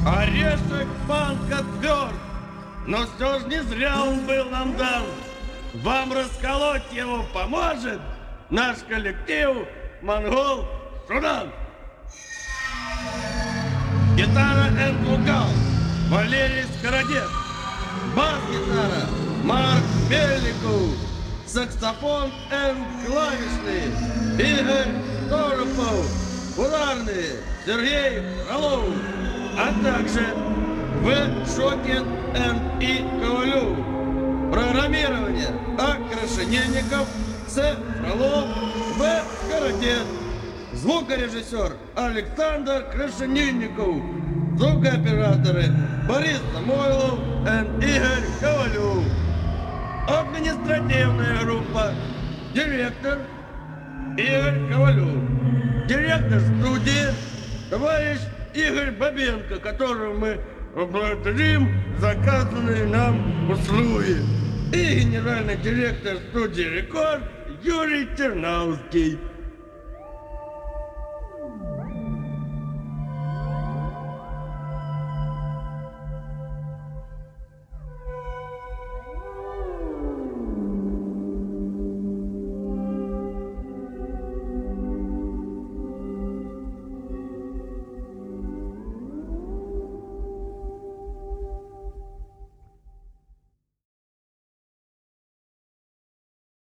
Орешек банка тверд, но все ж не зря он был нам дан. Вам расколоть его поможет наш коллектив «Монгол Шудан». Гитара and вокал Валерий Скородет. Бас-гитара Марк Мельников. Саксофон и клавишные Игорь Торопов. Ударные Сергей Фролов. А также В. Шокин и Ковалев. Программирование А. Крашенинников, С. Фролов, В. Скородет. Звукорежиссер Александр Крашенинников. Звукооператоры Борис Самойлов и Игорь Ковалев. Административная группа. Директор Игорь Ковалев. Директор студии товарищ Игорь Бабенко, которому мы благодарим за оказанные нам услуги. И генеральный директор студии «Рекорд» Юрий Тернавский.